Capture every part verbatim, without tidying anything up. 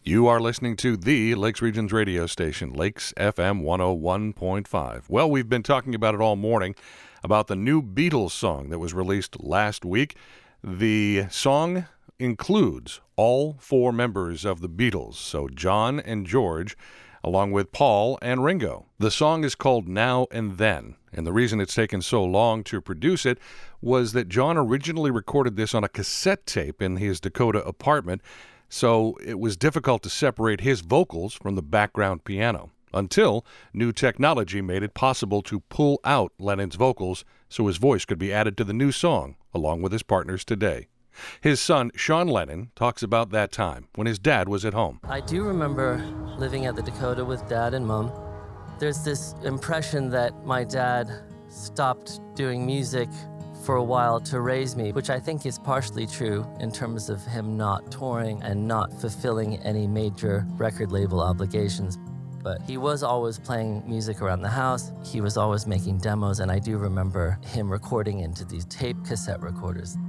You are listening to the Lakes Regions radio station, Lakes F M one oh one point five. Well, we've been talking about it all morning, about the new Beatles song that was released last week. The song includes all four members of the Beatles, so John and George, along with Paul and Ringo. The song is called Now and Then, and the reason it's taken so long to produce it was that John originally recorded this on a cassette tape in his Dakota apartment, so it was difficult to separate his vocals from the background piano, until new technology made it possible to pull out Lennon's vocals so his voice could be added to the new song, along with his partners today. His son, Sean Lennon, talks about that time when his dad was at home. I do remember living at the Dakota with Dad and Mom. There's this impression that my dad stopped doing music for a while to raise me, which I think is partially true in terms of him not touring and not fulfilling any major record label obligations. But he was always playing music around the house. He was always making demos, and I do remember him recording into these tape cassette recorders.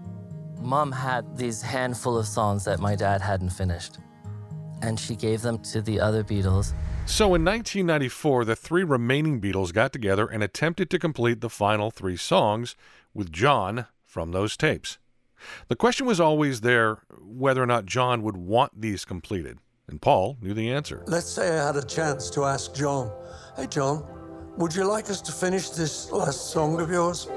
Mom had these handful of songs that my dad hadn't finished, and she gave them to the other Beatles. So in nineteen ninety-four, the three remaining Beatles got together and attempted to complete the final three songs with John from those tapes. The question was always there whether or not John would want these completed, and Paul knew the answer. Let's say I had a chance to ask John, "Hey John, would you like us to finish this last song of yours?"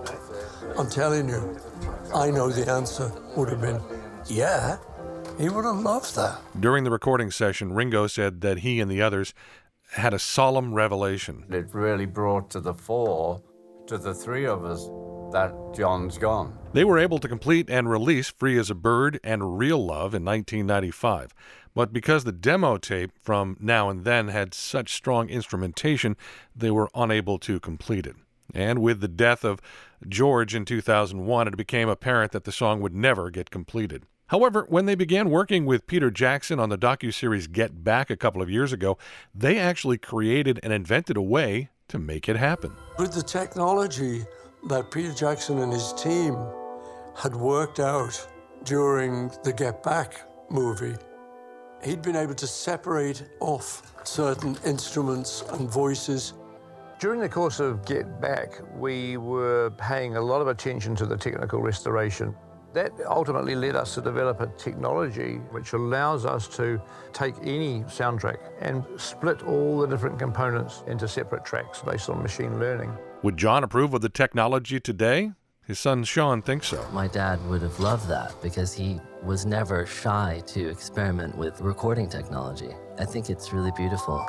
I'm telling you, I know the answer would have been, yeah. He would have loved that. During the recording session, Ringo said that he and the others had a solemn revelation. It really brought to the fore, to the three of us, that John's gone. They were able to complete and release Free as a Bird and Real Love in nineteen ninety-five. But because the demo tape from Now and Then had such strong instrumentation, they were unable to complete it. And with the death of George in two thousand one, it became apparent that the song would never get completed. However, when they began working with Peter Jackson on the docuseries Get Back a couple of years ago, they actually created and invented a way to make it happen. With the technology that Peter Jackson and his team had worked out during the Get Back movie, he'd been able to separate off certain instruments and voices. During the course of Get Back, we were paying a lot of attention to the technical restoration. That ultimately led us to develop a technology which allows us to take any soundtrack and split all the different components into separate tracks based on machine learning. Would John approve of the technology today? His son Sean thinks so. My dad would have loved that because he was never shy to experiment with recording technology. I think it's really beautiful.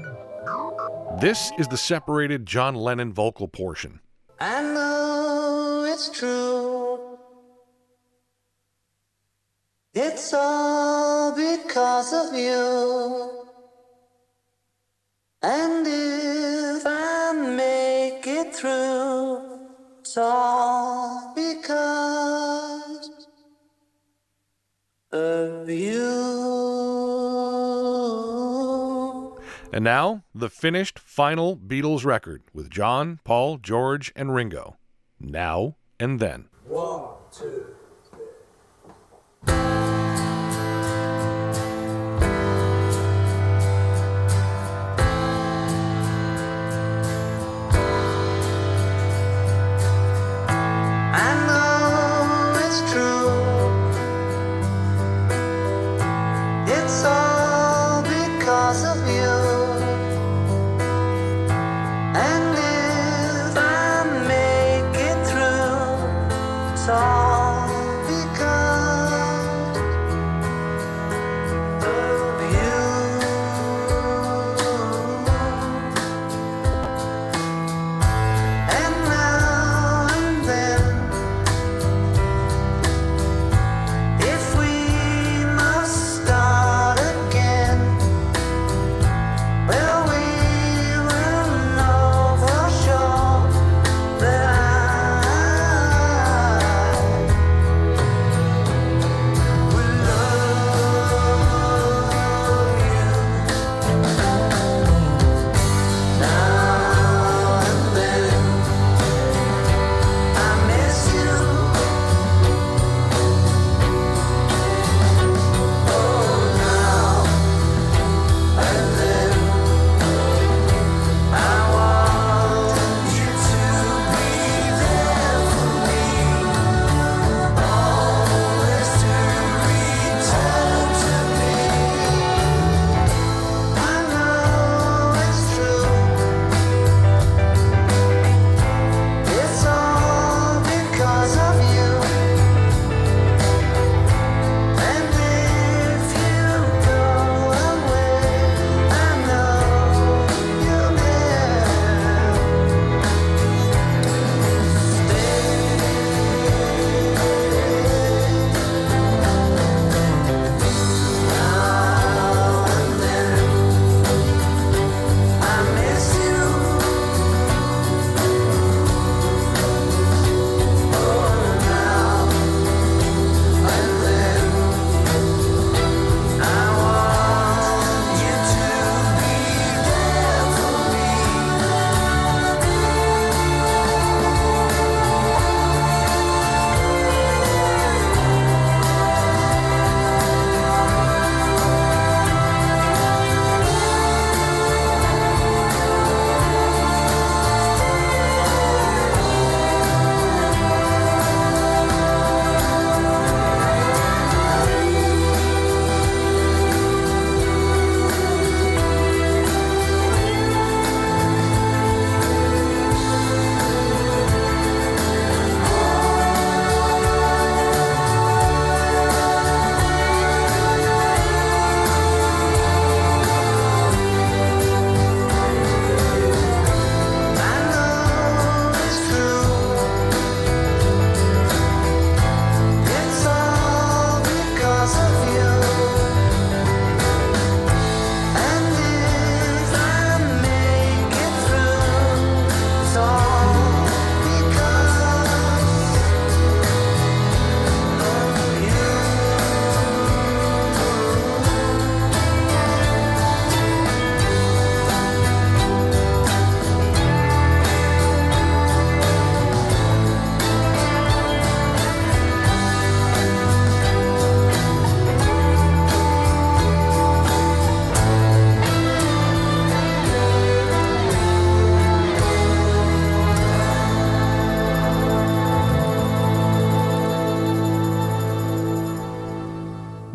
This is the separated John Lennon vocal portion. I know it's true. It's all because of you. And if I make it through, it's all because of you. And now, the finished final Beatles record with John, Paul, George, and Ringo. Now and Then. One, two. And if I make it through, it's all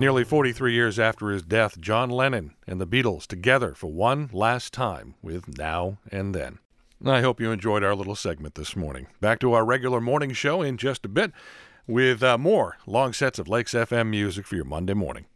Nearly forty-three years after his death, John Lennon and the Beatles together for one last time with Now and Then. I hope you enjoyed our little segment this morning. Back to our regular morning show in just a bit with uh, more long sets of Lakes F M music for your Monday morning.